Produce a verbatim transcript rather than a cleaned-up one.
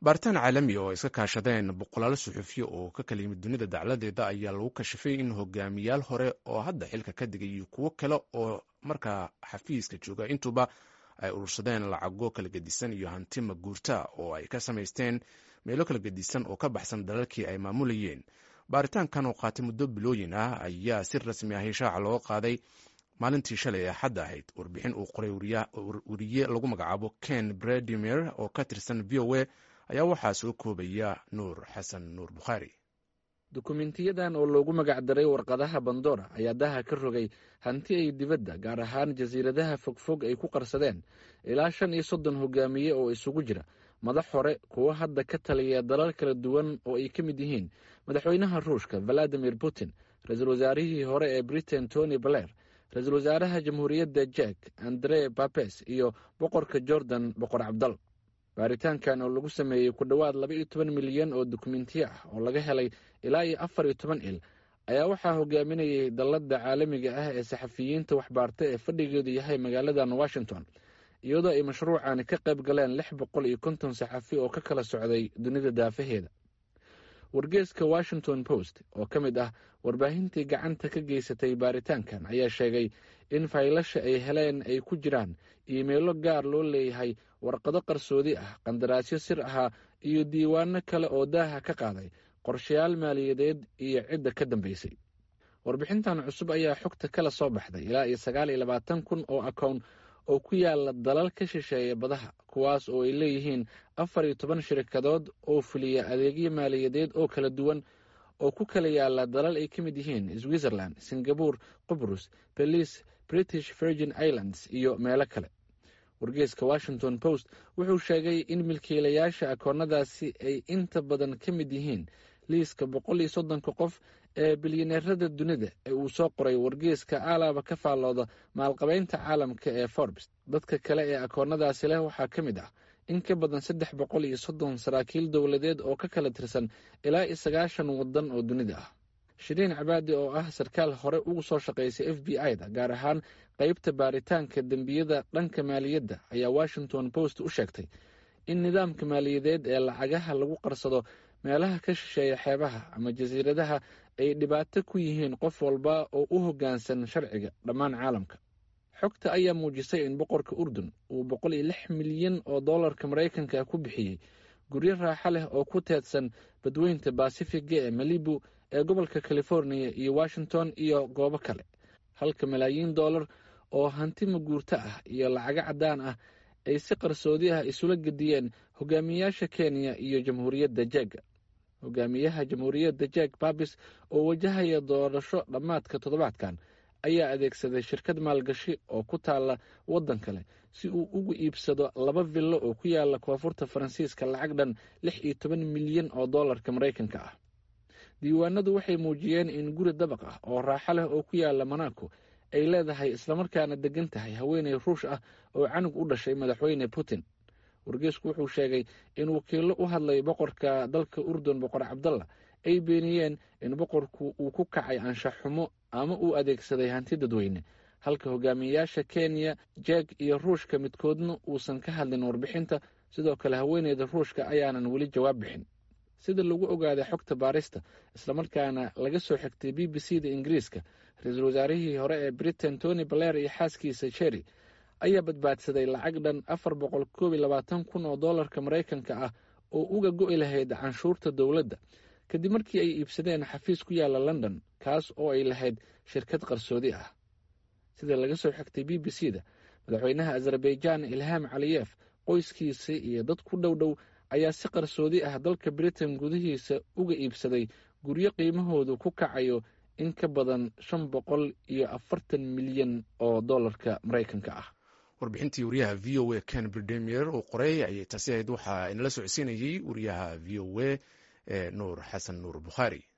baaritaan caalami oo iska kaashadeen boqolaalo suxufiyo oo ka kala yimid dunida dacladeeda ayaa lagu kashafay in hogaamiyaal hore oo hadda xilka ka digay iyo kuwo kale oo markaa xafiiska jooga intuba ay urursadeen lacago kala gedisan iyo hanti maguurta oo ay ka samaysteen meelo kala gedisan oo ka baxsan dalalkii ay maamulayeen. baaritaankan oo qaatay muddo bilooyin ah ayaa si rasmi ah shaaca looga qaaday maalintii shalay ee xadda ahayd. warbixin uu qoray wariye lagu magacaabo ken bredimir oo ka tirsan v o a ayaa waxaa soo koobaya nuur xasan nuur bukhaari. dukumentiyadan oo loogu magacdaray warqadaha bandora ayaa daha ka rogay hanti ay dibadda gaar ahaan jasiiradaha fogfog ay ku qarsadeen ilaa shan iyo soddon hogaamiye oo isugu jira madax hore kuwo hadda ka taliya dalal kala duwan oo ay ka mid yihiin madaxweynaha ruushka valadimir putin, ra-iisul wasaarihii hore ee britain tony blair, ra-iisul wasaaraha jamhuuriyadda jack andre babes iyo boqorka jordan boqor cabdal. baaritaankan oo lagu sameeyey ku dhowaad laba iyo toban milyan oo dukumentiyo ah oo laga helay ilaa iyo afar iyo toban il ayaa waxaa hogaaminayay dalladda caalamiga ah ee saxafiyiinta waxbaarta ee fadhigeedu yahay magaaladan washington, iyadoo ay mashruucani ka qayb galeen lix boqol iyo konton saxafi oo ka kala socday dunida daafaheeda. wargeeska washington post oo ka mid ah warbaahintii gacanta ka geysatay baaritaankan ayaa sheegay in faylasha ay heleen ay ku jiraan iimeelo gaar loo leeyahay, warqado qarsoodi ah, qandaraasyo sir ahaa iyo diiwaano kale oo daaha ka qaaday qorshayaal maaliyadeed iyo cidda ka dambeysay. warbixintan cusub ayaa xogta kala soo baxday ilaa iyo sagaal iyo labaatan kun oo akown oo ku yaala dalal ka shisheeya badaha, kuwaas oo ay leeyihiin afar iyo toban shirkadood oo fuliya adeegyo maaliyadeed oo kala duwan oo ku kala yaala dalal ay ka mid yihiin switzerland, singapore, qubrus, belize, british virgin islands iyo meelo kale. wargeeska washington post wuxuu sheegay in milkiilayaasha akoonnadaasi ay inta badan ka mid yihiin liiska boqol iyo soddonka qof ee bilyaneerada dunida ee uu soo qoray wargeeska alaaba ka faallooda maalqabeynta caalamka ee forbes. dadka kale ee akoonnadaasi leh waxaa ka mid ah in ka badan saddex boqol iyo soddon saraakiil dowladeed oo ka kala tirsan ilaa iyo sagaashan waddan oo dunida ah. shiriin cabaadi oo ah sarkaal hore ugu soo shaqaysay f b i da gaar ahaan qeybta baaritaanka dembiyada dhanka maaliyadda ayaa washington post u sheegtay in nidaamka maaliyadeed ee lacagaha lagu qarsado meelaha ka shisheeya xeebaha ama jasiiradaha ay dhibaato ku yihiin qof walba oo u hoggaansan sharciga dhammaan caalamka. xogta ayaa muujisay in boqorka urdun uu boqol iyo lix milyan oo dollarka maraykanka ku bixiyey guryo raaxo leh oo ku teedsan badweynta basifiga ee malibu ee gobolka california iyo washington iyo goobo kale, halka malaayiin dollar oo hanti maguurto ah iyo lacago caddaan ah ay si qarsoodi ah isula gediyeen hogaamiyayaasha kenya iyo jamhuuriyadda jeega. hogaamiyaha jamhuuriyadda jeeg babis oo wajahaya doorasho dhammaadka toddobaadkan ayaa adeegsaday shirkad maalgashi oo ku taalla waddan kale si uu ugu iibsado laba villo oo ku yaala koonfurta faransiiska lacag dhan lix iyo toban milyan oo dollarka maraykanka ah. diiwaanadu waxay muujiyeen in guri dabaq ah oo raaxo leh oo ku yaala monaco ay leedahay islamarkaana degan tahay haweeney ruush ah oo canug u dhashay madaxweyne putin. wargeesku wuxuu sheegay in wakiillo u hadlay boqorka dalka urdun boqor cabdalla ay beeniyeen in boqorku uu ku kacay anshax xumo ama uu adeegsaday hanti dadweyne, halka hogaamiyayaasha kenya, jeeg iyo ruushka midkoodna uusan ka hadlin warbixinta. sidoo kale haweeneyda ruushka ayaanan weli jawaab bixin. sida lagu ogaaday xogta baarista islamarkaana laga soo xigtay b b c da ingiriiska, ra-iisul wasaarihii hore ee britain tony blair iyo xaaskiisa cherry ayaa badbaadsaday lacag dhan afar boqol koob iyo labaatan kun oo dollarka maraykanka ah oo uga go'i lahayd canshuurta dowladda kadib markii ay iibsadeen xafiis ku yaala london, kaas oo ay lahayd shirkad qarsoodi ah. sida laga soo xigtay b b c da, madaxweynaha azerbaijan ilham caliyef, qoyskiisa iyo dad ku dhow dhow ayaa si qarsoodi ah dalka britain gudihiisa uga iibsaday guryo qiimahoodu ku kacayo in ka badan shan boqol iyo afartan milyan oo dollarka maraykanka ah. warbixintii wariyaha v o a ken bredimir uu qoray ayay taasi ahayd. waxaa inala socodsiinayey wariyaha v o a ee nuur xasan nuur bukhaari.